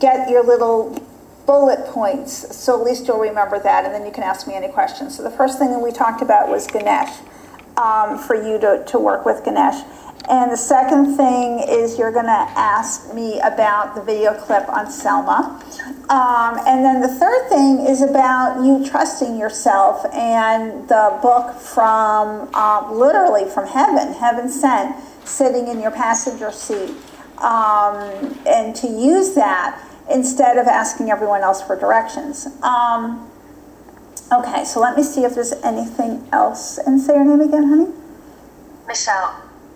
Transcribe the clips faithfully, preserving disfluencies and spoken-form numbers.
get your little bullet points, so at least you'll remember that, and then you can ask me any questions. So the first thing that we talked about was Ganesh, um, for you to, to work with Ganesh. And the second thing is you're going to ask me about the video clip on Selma. Um, and then the third thing is about you trusting yourself and the book from, um, literally from heaven, heaven sent, sitting in your passenger seat. Um, and to use that instead of asking everyone else for directions. Um, okay, so let me see if there's anything else. And say your name again, honey? Michelle.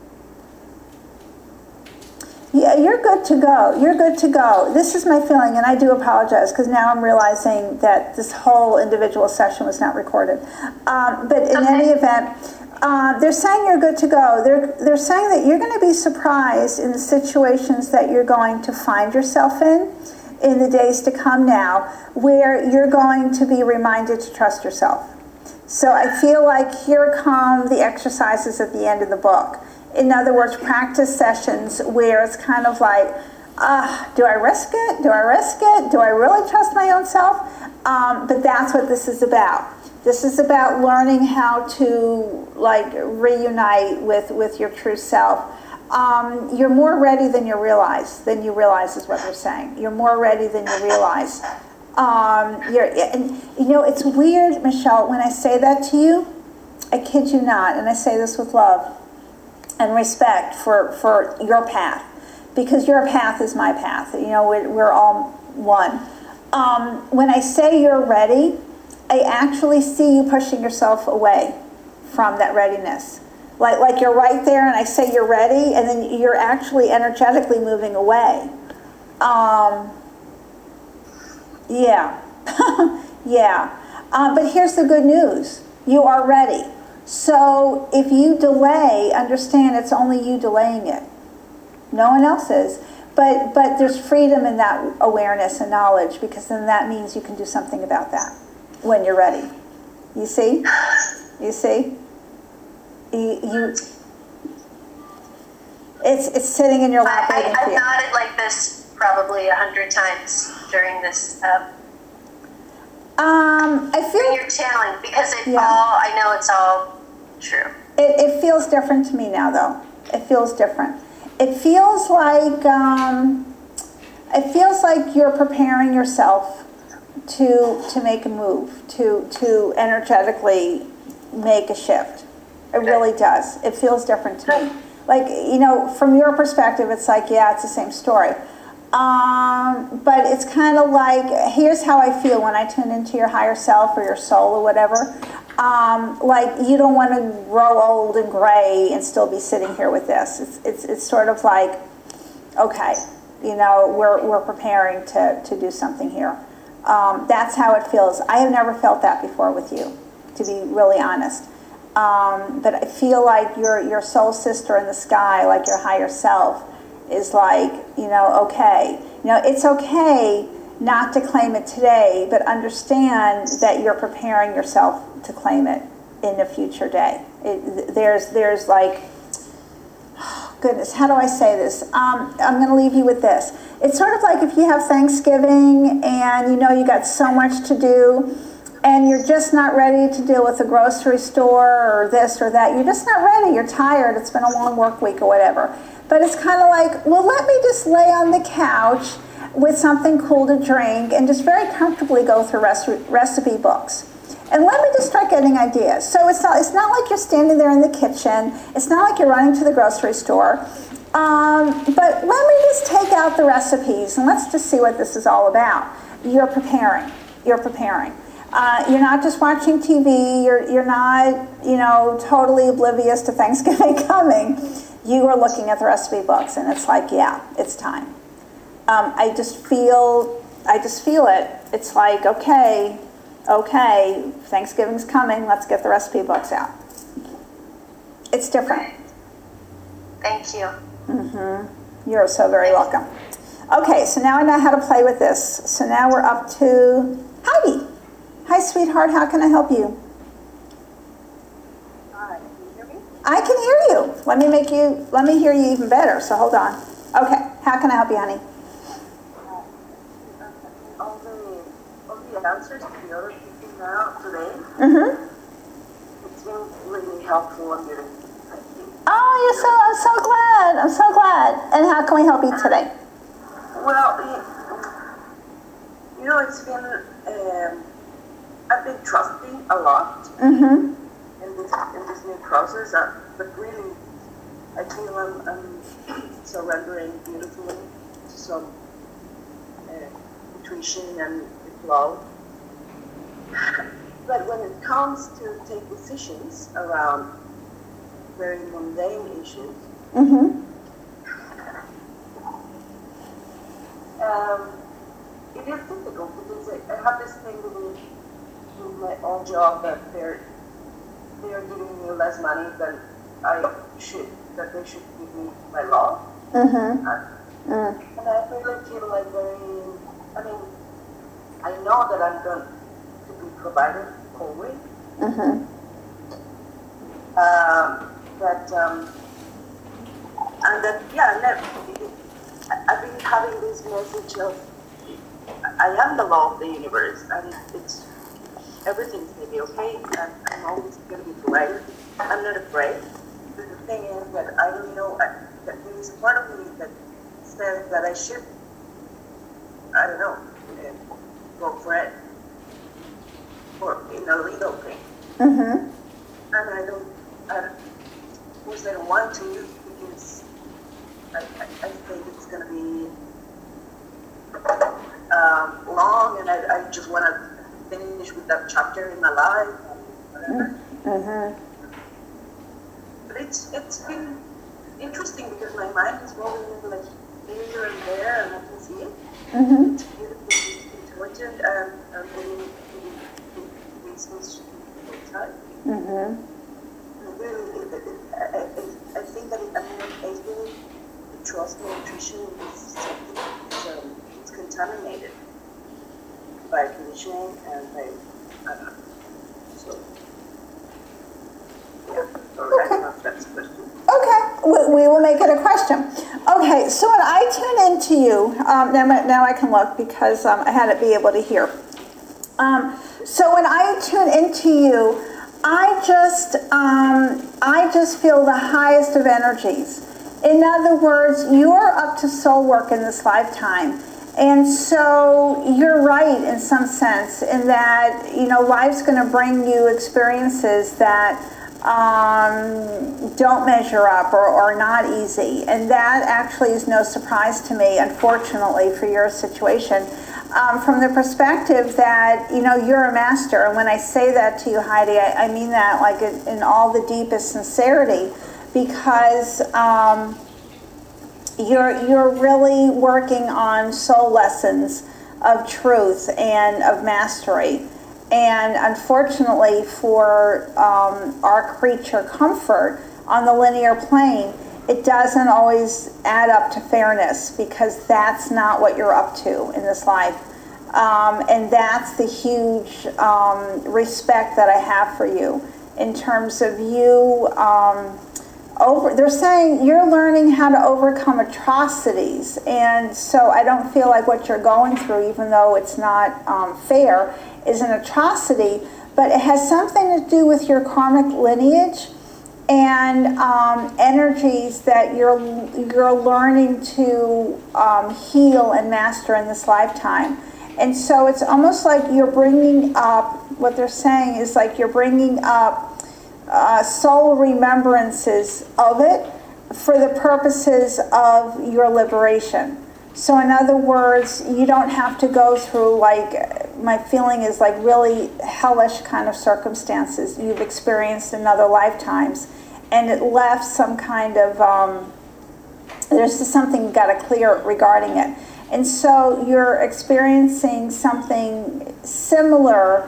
Yeah, you're good to go. You're good to go. This is my feeling, and I do apologize because now I'm realizing that this whole individual session was not recorded. Um, but in okay. any event, uh, they're saying you're good to go. They're they're saying that you're going to be surprised in the situations that you're going to find yourself in in the days to come now, where you're going to be reminded to trust yourself. So I feel like here come the exercises at the end of the book. In other words, practice sessions where it's kind of like, uh, do I risk it? Do I risk it? Do I really trust my own self? Um, but that's what this is about. This is about learning how to like reunite with, with your true self. Um, you're more ready than you realize, than you realize is what they're saying. You're more ready than you realize. Um, you're, and you know, it's weird, Michelle, when I say that to you, I kid you not, and I say this with love and respect for, for your path, because your path is my path. You know, we're, we're all one. Um, when I say you're ready, I actually see you pushing yourself away from that readiness. Like, like you're right there and I say you're ready, and then you're actually energetically moving away. Um, yeah, yeah. Um, but here's the good news. You are ready. So if you delay, understand it's only you delaying it. No one else is. But but there's freedom in that awareness and knowledge, because then that means you can do something about that when you're ready. You see? You see? You, you it's it's sitting in your lap. I, I, waiting for I've you. nodded like this probably a hundred times during this. Uh, Um, I feel you're channeling, because it Yeah. all, I know it's all true. It, it feels different to me now, though. It feels different. It feels like um, it feels like you're preparing yourself to to make a move, to to energetically make a shift. It really does. It feels different to me. Like, you know, from your perspective, it's like, yeah, it's the same story. Um, but it's kind of like, here's how I feel when I tune into your higher self or your soul or whatever. Um, like, you don't want to grow old and gray and still be sitting here with this. It's it's it's sort of like, okay, you know, we're we're preparing to to do something here. Um, that's how it feels. I have never felt that before with you, to be really honest. Um, but I feel like your your soul sister in the sky, like your higher self, is like, you know, okay, you know, it's okay not to claim it today, but understand that you're preparing yourself to claim it in a future day. It, there's, there's like, oh, goodness, how do I say this? Um, I'm going to leave you with this. It's sort of like if you have Thanksgiving and you know you got so much to do, and you're just not ready to deal with the grocery store or this or that. You're just not ready. You're tired. It's been a long work week or whatever. But it's kind of like, well, let me just lay on the couch with something cool to drink and just very comfortably go through recipe, recipe books. And let me just start getting ideas. So it's not, it's not like you're standing there in the kitchen. It's not like you're running to the grocery store. Um, but let me just take out the recipes and let's just see what this is all about. You're preparing. You're preparing. Uh, you're not just watching T V. You're you're not, you know, totally oblivious to Thanksgiving coming. You are looking at the recipe books, and it's like, yeah, it's time. Um, I just feel, I just feel it. It's like, okay, okay, Thanksgiving's coming. Let's get the recipe books out. It's different. Thank you. Mm-hmm. You're so very welcome. Okay, so now I know how to play with this. So now we're up to Heidi. Hi, sweetheart. How can I help you? Hi, can you hear me? I can hear you. Let me make you. Let me hear you even better. So hold on. Okay. How can I help you, honey? answers to the other people now today. Mm-hmm. It's been really helpful and beautiful. Thank you. Oh, you're so, I'm so glad. I'm so glad. And how can we help you today? Well, you, you know, it's been, um, I've been trusting a lot Mm-hmm. in this, in this new process, uh, but really, I feel I'm, I'm surrendering beautifully to some uh, intuition and flow. But when it comes to take decisions around very mundane issues, Mm-hmm. um, it is difficult because I, I have this thing with, with my own job that they're they're giving me less money than I should, that they should give me by law. Mm-hmm. Uh, Mm. and I really feel like very, I mean, I know that I'm going to be provided always. Mm-hmm. Um, but, um, and that, yeah, no, I- I've been having this message of, I am the law of the universe, and it's, everything's going to be okay, and I'm always going to be provided. I'm not afraid. But the thing is that I don't know, I, that there is a part of me that says that I should, I don't know, uh, go for it, or in a legal thing. Mm-hmm. And I don't, I don't, of course I don't want to, because I, I, I think it's going to be um, long, and I, I just want to finish with that chapter in my life, and whatever. Mm-hmm. But it's it's been interesting because my mind is moving like here and there, and I can see it. Mm-hmm. It's beautifully intelligent and and really reasons outside. Mm-hmm. Really, I, I, I think that I'm not able to trust my intuition is something that's um, it's contaminated by conditioning and by, I don't know. So, yeah, so I don't know if that's a question. Okay, we, we will make it a question. Okay, so when I tune into you, um, now, my- now I can look because um, I had to be able to hear. Um, so when I tune into you, I just, um, I just feel the highest of energies. In other words, you're up to soul work in this lifetime. And so you're right in some sense in that, you know, life's going to bring you experiences that um, don't measure up or are not easy. And that actually is no surprise to me, unfortunately, for your situation. Um, from the perspective that, you know, you're a master. And when I say that to you, Heidi, I, I mean that like in, in all the deepest sincerity, because um, you're, you're really working on soul lessons of truth and of mastery. And unfortunately for um, our creature comfort on the linear plane, it doesn't always add up to fairness, because that's not what you're up to in this life. Um, and that's the huge um, respect that I have for you in terms of you um, over, they're saying you're learning how to overcome atrocities. And so I don't feel like what you're going through, even though it's not um, fair, is an atrocity, but it has something to do with your karmic lineage and um, energies that you're you're learning to um, heal and master in this lifetime. And so it's almost like you're bringing up, what they're saying is like you're bringing up uh, soul remembrances of it for the purposes of your liberation. So in other words, you don't have to go through, like, my feeling is like really hellish kind of circumstances you've experienced in other lifetimes, and it left some kind of, um, there's just something you got to clear regarding it. And so you're experiencing something similar,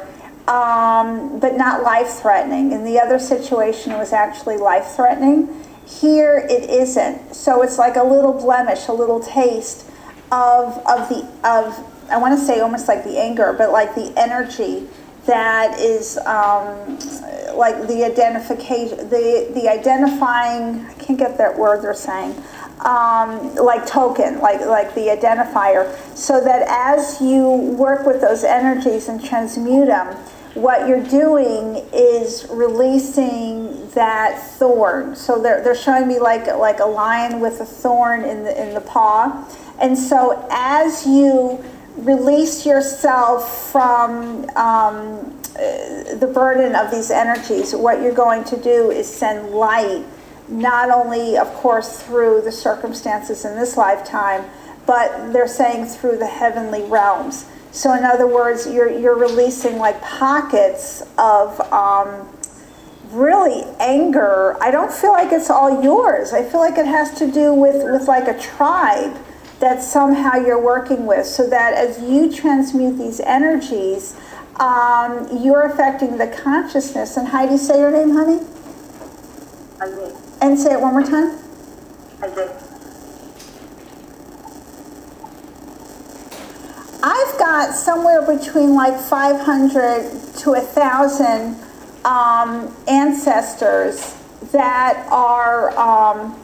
um, but not life-threatening. In the other situation, it was actually life-threatening. Here, it isn't. So it's like a little blemish, a little taste of of the of I want to say almost like the anger, but like the energy that is um, like the identification, the the identifying. I can't get that word they're saying um, like token, like, like the identifier, so that as you work with those energies and transmute them, what you're doing is releasing that thorn. So they're, they're showing me like, like a lion with a thorn in the, in the paw. And so as you release yourself from um, the burden of these energies, what you're going to do is send light, not only, of course, through the circumstances in this lifetime, but they're saying through the heavenly realms. So in other words, you're, you're releasing like pockets of um, really anger. I don't feel like it's all yours. I feel like it has to do with, with like a tribe that somehow you're working with, so that as you transmute these energies, um, you're affecting the consciousness. And Heidi, say your name, honey? I did. And say it one more time. I did. I've got somewhere between like five hundred to one thousand um, ancestors that are um,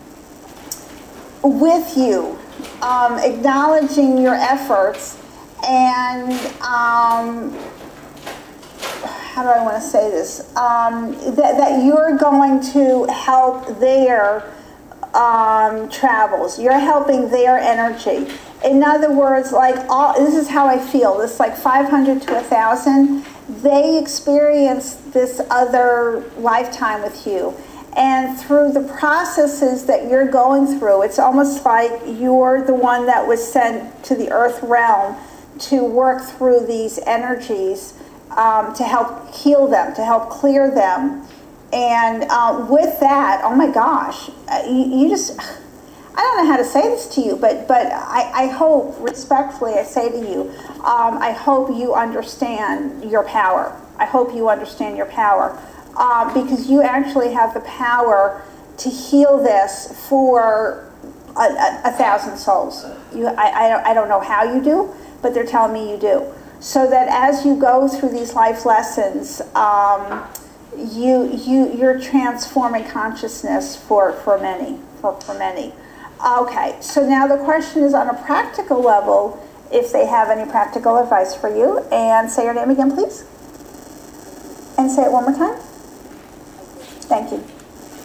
with you, um, acknowledging your efforts, and um, how do I want to say this? Um, that, that you're going to help their um, travels. You're helping their energy. In other words, like all, this is how I feel. This like five hundred to one thousand, they experience this other lifetime with you. And through the processes that you're going through, it's almost like you're the one that was sent to the earth realm to work through these energies, um, to help heal them, to help clear them. And uh, with that, oh my gosh, uh, you, you just... I don't know how to say this to you, but but I, I hope, respectfully, I say to you, um, I hope you understand your power. I hope you understand your power, uh, because you actually have the power to heal this for a, a, a thousand souls. You, I, I, don't, I don't know how you do, but they're telling me you do. So that as you go through these life lessons, um, you you you're transforming consciousness for for many, for for many. Okay, so now the question is on a practical level, if they have any practical advice for you. And say your name again, please. And say it one more time. Thank you.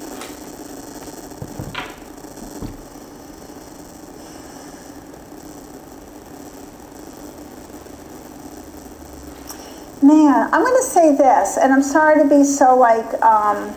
Man, I'm going to say this, and I'm sorry to be so like... Um,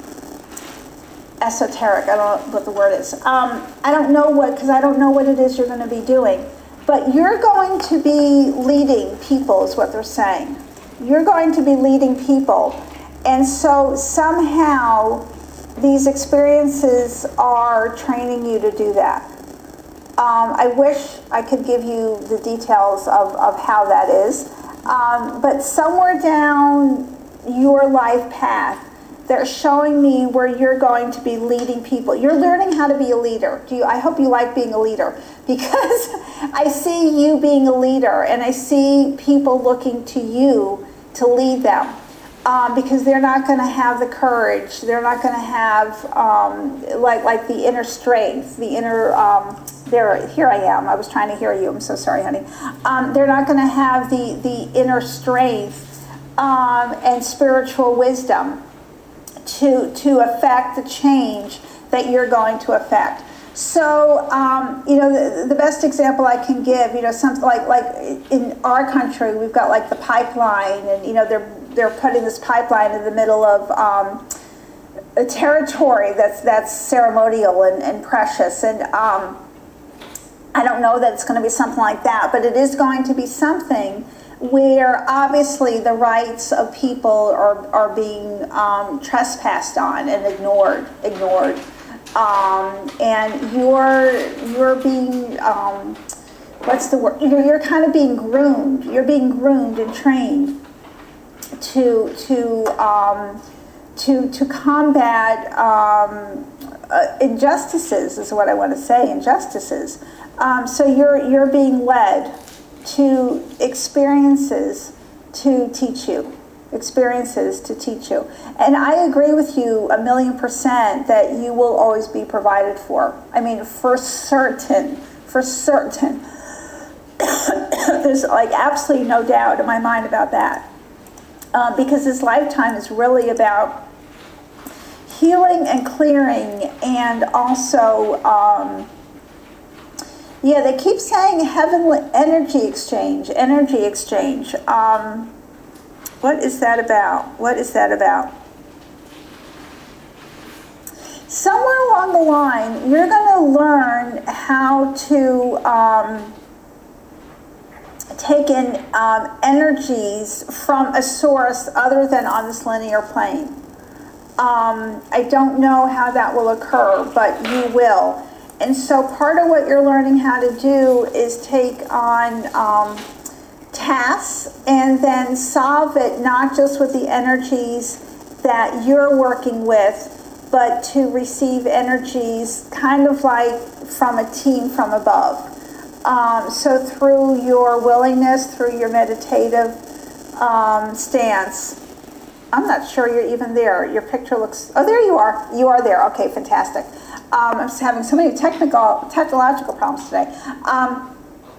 esoteric, I don't know what the word is. Um, I don't know what, because I don't know what it is you're going to be doing. But you're going to be leading people, is what they're saying. You're going to be leading people. And so somehow these experiences are training you to do that. Um, I wish I could give you the details of, of how that is. Um, but somewhere down your life path, they're showing me where you're going to be leading people. You're learning how to be a leader. Do you, I hope you like being a leader, because I see you being a leader, and I see people looking to you to lead them, um, because they're not going to have the courage. They're not going to have um, like like the inner strength, the inner. Um, there, here I am. I was trying to hear you. I'm so sorry, honey. Um, they're not going to have the the inner strength um, and spiritual wisdom to to affect the change that you're going to affect. So, um, you know, the, the best example I can give, you know, something like like in our country, we've got like the pipeline, and you know, they're they're putting this pipeline in the middle of um, a territory that's that's ceremonial and, and precious, and um, I don't know that it's going to be something like that, but it is going to be something where obviously the rights of people are, are being um, trespassed on and ignored, ignored. Um, and you're, you're being, um, what's the word? You're, you're kind of being groomed. You're being groomed and trained to, to, um, to, to combat um, uh, injustices, is what I want to say, injustices. Um, so you're, you're being led to experiences to teach you. experiences to teach you. And I agree with you a million percent that you will always be provided for. I mean, for certain, for certain. There's like absolutely no doubt in my mind about that. Uh, because this lifetime is really about healing and clearing, and also, um, yeah, they keep saying heavenly energy exchange, energy exchange. Um, what is that about? What is that about? Somewhere along the line, you're going to learn how to um, take in um, energies from a source other than on this linear plane. Um, I don't know how that will occur, but you will. And so part of what you're learning how to do is take on um, tasks and then solve it not just with the energies that you're working with, but to receive energies kind of like from a team from above. Um, so through your willingness, through your meditative um, stance, I'm not sure you're even there. Your picture looks, oh, there you are. You are there. Okay, fantastic. Um, I'm just having so many technical, technological problems today. Um,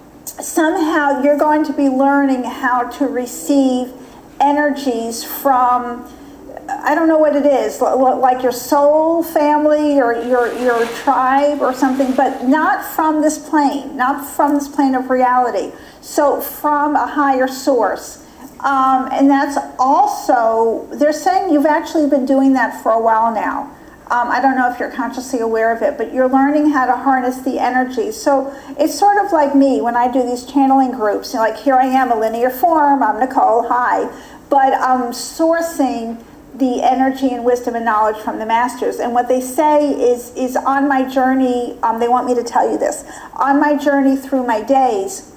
somehow you're going to be learning how to receive energies from, I don't know what it is, like your soul family or your, your tribe or something, but not from this plane, not from this plane of reality. So from a higher source. Um, and that's also, they're saying you've actually been doing that for a while now. Um, I don't know if you're consciously aware of it, but you're learning how to harness the energy. So it's sort of like me when I do these channeling groups. You know, like here I am, a linear form, I'm Nicole, hi. But I'm sourcing the energy and wisdom and knowledge from the masters. And what they say is, is on my journey, um, they want me to tell you this, on my journey through my days,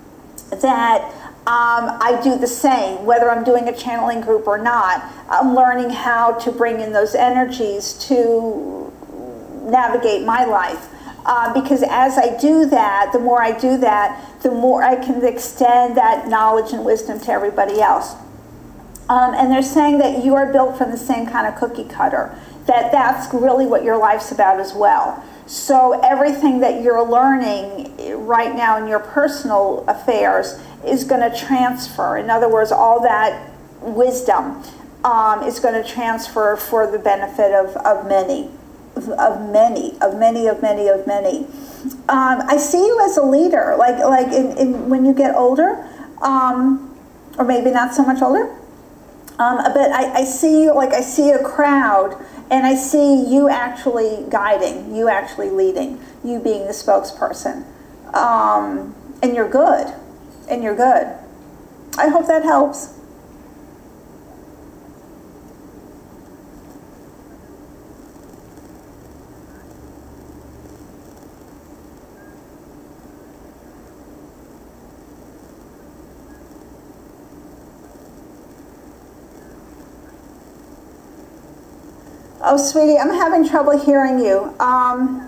that Um, I do the same, whether I'm doing a channeling group or not. I'm learning how to bring in those energies to navigate my life. Uh, because as I do that, the more I do that, the more I can extend that knowledge and wisdom to everybody else. Um, and they're saying that you are built from the same kind of cookie cutter, that that's really what your life's about as well. So everything that you're learning right now in your personal affairs is going to transfer. In other words, all that wisdom um, is going to transfer for the benefit of, of many, of many, of many, of many, of many. Um, I see you as a leader, like like in, in when you get older, um, or maybe not so much older. Um, but I, I see, like I see a crowd, and I see you actually guiding, you actually leading, you being the spokesperson, um, and you're good. And you're good. I hope that helps. Oh, sweetie, I'm having trouble hearing you. Um,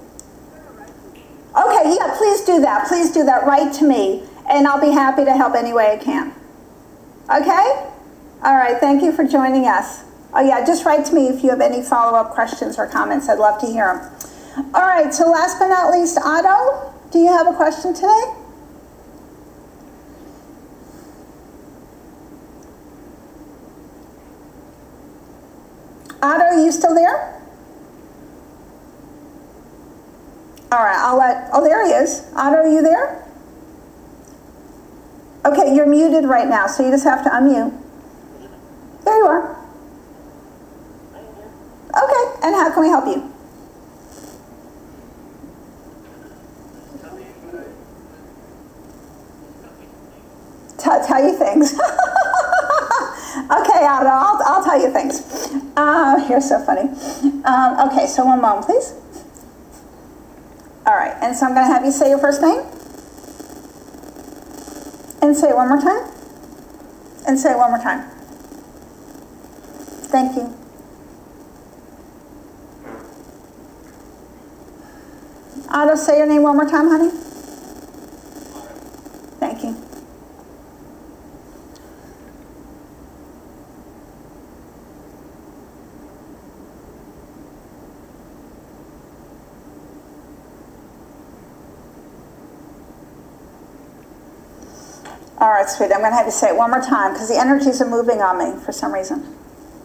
okay, yeah, please do that. Please do that. Write to me. And I'll be happy to help any way I can. Okay? All right, thank you for joining us. Oh yeah, just write to me if you have any follow-up questions or comments. I'd love to hear them. All right, so last but not least, Otto, do you have a question today? Otto, are you still there? All right, I'll let, oh, there he is. Otto, are you there? Okay, you're muted right now, so you just have to unmute. There you are. Okay, and how can we help you? Tell, tell you things. Okay, Otto, I'll, I'll tell you things. Uh, you're so funny. Um, okay, so one moment, please. All right, and so I'm going to have you say your first name. And say it one more time. And say it one more time. Thank you. Otto, say your name one more time, honey. Thank you. All right, sweetie, I'm going to have you say it one more time because the energies are moving on me for some reason.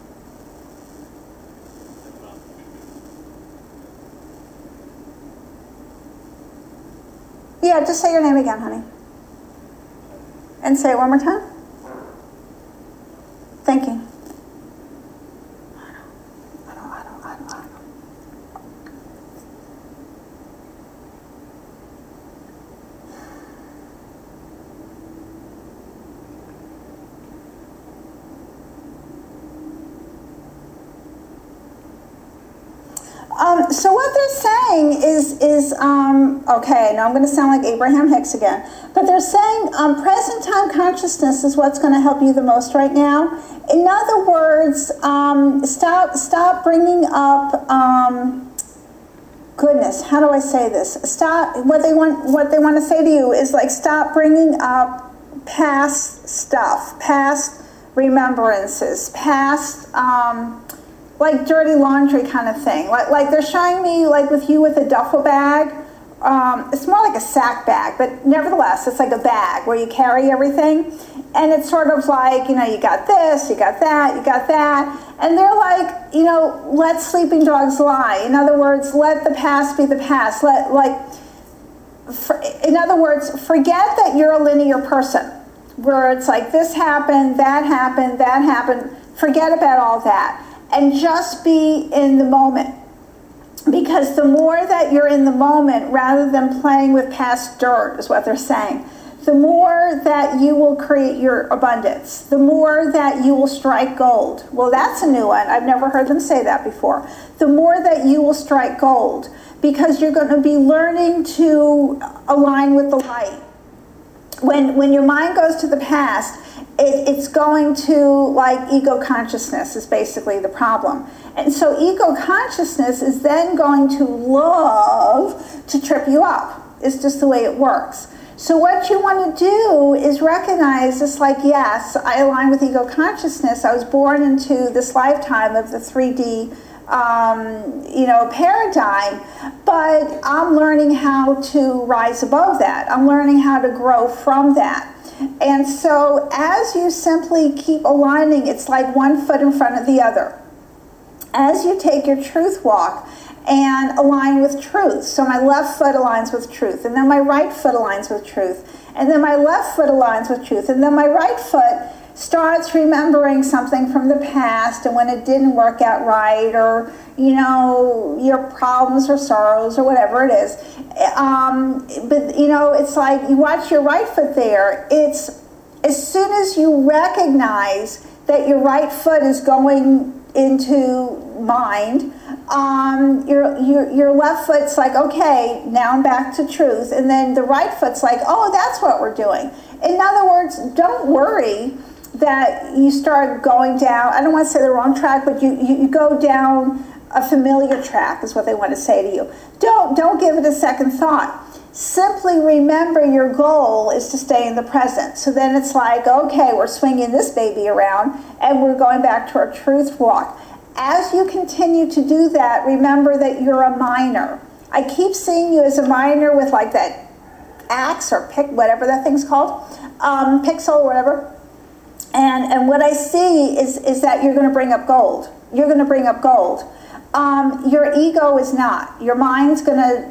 Yeah, just say your name again, honey. And say it one more time. Thank you. I don't, I don't, I don't, I don't. Um, so what they're saying is, is um, okay, now I'm going to sound like Abraham Hicks again, but they're saying um, present time consciousness is what's going to help you the most right now. In other words, um, stop, stop bringing up, um, goodness, how do I say this? Stop, what they want, what they want to say to you is like, stop bringing up past stuff, past remembrances, past, um, like dirty laundry kind of thing. Like, like they're showing me, like with you with a duffel bag, um, it's more like a sack bag, but nevertheless, it's like a bag where you carry everything. And it's sort of like, you know, you got this, you got that, you got that. And they're like, you know, let sleeping dogs lie. In other words, let the past be the past. Let, like, for, in other words, forget that you're a linear person where it's like this happened, that happened, that happened. Forget about all that. And just be in the moment. Because the more that you're in the moment, rather than playing with past dirt, is what they're saying, the more that you will create your abundance, the more that you will strike gold. Well, that's a new one. I've never heard them say that before. The more that you will strike gold, because you're going to be learning to align with the light. When, when your mind goes to the past, It, it's going to, like, ego consciousness is basically the problem. And so ego consciousness is then going to love to trip you up. It's just the way it works. So what you want to do is recognize this, like, yes, I align with ego consciousness. I was born into this lifetime of the three D um, you know, paradigm, but I'm learning how to rise above that. I'm learning how to grow from that. And so as you simply keep aligning, it's like one foot in front of the other. As you take your truth walk and align with truth. So my left foot aligns with truth, and then my right foot aligns with truth, and then my left foot aligns with truth, and then my right foot starts remembering something from the past and when it didn't work out right, or, you know, your problems or sorrows or whatever it is. Um, but, you know, it's like you watch your right foot there. It's as soon as you recognize that your right foot is going into mind, um, your, your, your left foot's like, okay, now I'm back to truth. And then the right foot's like, oh, that's what we're doing. In other words, don't worry that you start going down, I don't want to say the wrong track, but you, you, you go down a familiar track is what they want to say to you. Don't, don't give it a second thought. Simply remember your goal is to stay in the present. So then it's like, okay, we're swinging this baby around and we're going back to our truth walk. As you continue to do that, remember that you're a miner. I keep seeing you as a miner with like that axe or pick, whatever that thing's called, um, pixel or whatever. And, and what I see is, is that you're going to bring up gold. You're going to bring up gold. Um, your ego is not. Your mind's going to,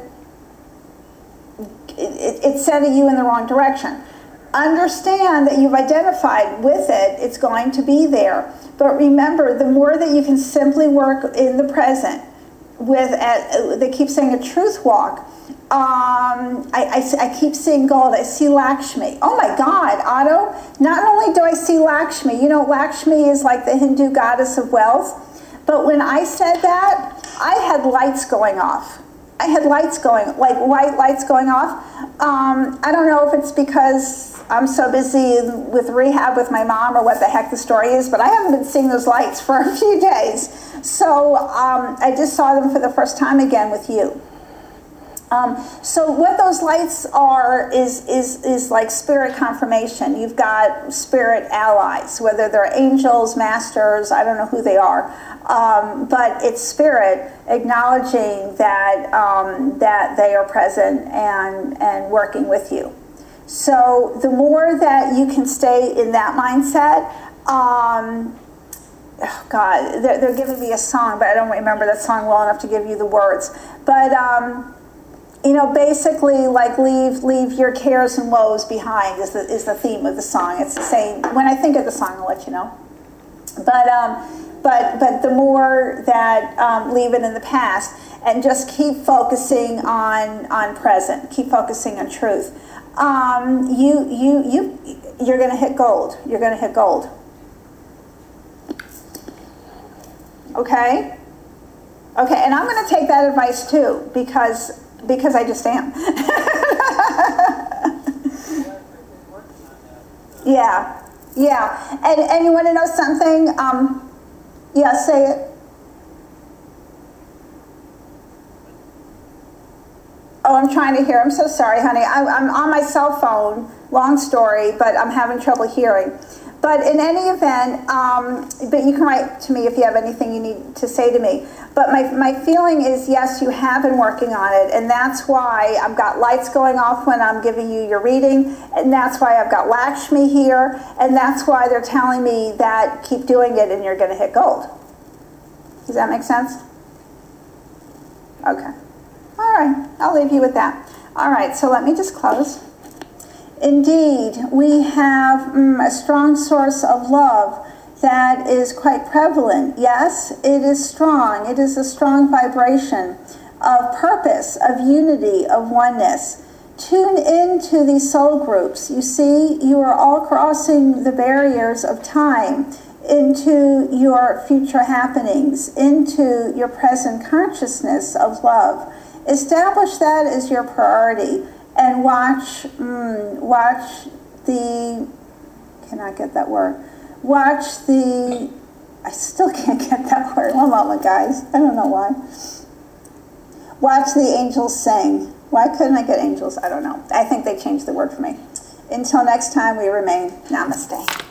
it, it's sending you in the wrong direction. Understand that you've identified with it. It's going to be there. But remember, the more that you can simply work in the present with, a, they keep saying a truth walk. Um, I, I, I keep seeing gold. I see Lakshmi. Oh my God, Otto. Not only do I see Lakshmi, you know, Lakshmi is like the Hindu goddess of wealth. But when I said that, I had lights going off. I had lights going, like white lights going off. Um, I don't know if it's because I'm so busy with rehab with my mom or what the heck the story is, but I haven't been seeing those lights for a few days. So um, I just saw them for the first time again with you. Um, so what those lights are is, is, is like spirit confirmation. You've got spirit allies, whether they're angels, masters, I don't know who they are. Um, but it's spirit acknowledging that, um, that they are present and, and working with you. So the more that you can stay in that mindset, um, oh God, they're, they're giving me a song, but I don't remember that song well enough to give you the words. But, um, you know, basically, like, leave leave your cares and woes behind is the, is the theme of the song. It's saying, when I think of the song, I'll let you know. But, um, but, but the more that um, leave it in the past and just keep focusing on, on present, keep focusing on truth. Um, you, you, you, you're going to hit gold. You're going to hit gold. Okay? Okay, and I'm going to take that advice too, because, because I just am. Yeah, yeah. And, and you want to know something? Um, yeah, say it. Oh, I'm trying to hear. I'm so sorry, honey. I, I'm on my cell phone. Long story, but I'm having trouble hearing. But in any event, um, but you can write to me if you have anything you need to say to me. But my, my feeling is, yes, you have been working on it, and that's why I've got lights going off when I'm giving you your reading, and that's why I've got Lakshmi here, and that's why they're telling me that keep doing it and you're going to hit gold. Does that make sense? Okay. All right, I'll leave you with that. All right, so let me just close. Indeed, we have mm, a strong source of love that is quite prevalent. Yes, it is strong. It is a strong vibration of purpose, of unity, of oneness. Tune into these soul groups. You see, you are all crossing the barriers of time into your future happenings, into your present consciousness of love. Establish that as your priority. And watch, mm, watch the, cannot get that word, watch the, I still can't get that word, one moment guys, I don't know why. Watch the angels sing. Why couldn't I get angels? I don't know. I think they changed the word for me. Until next time, we remain. Namaste.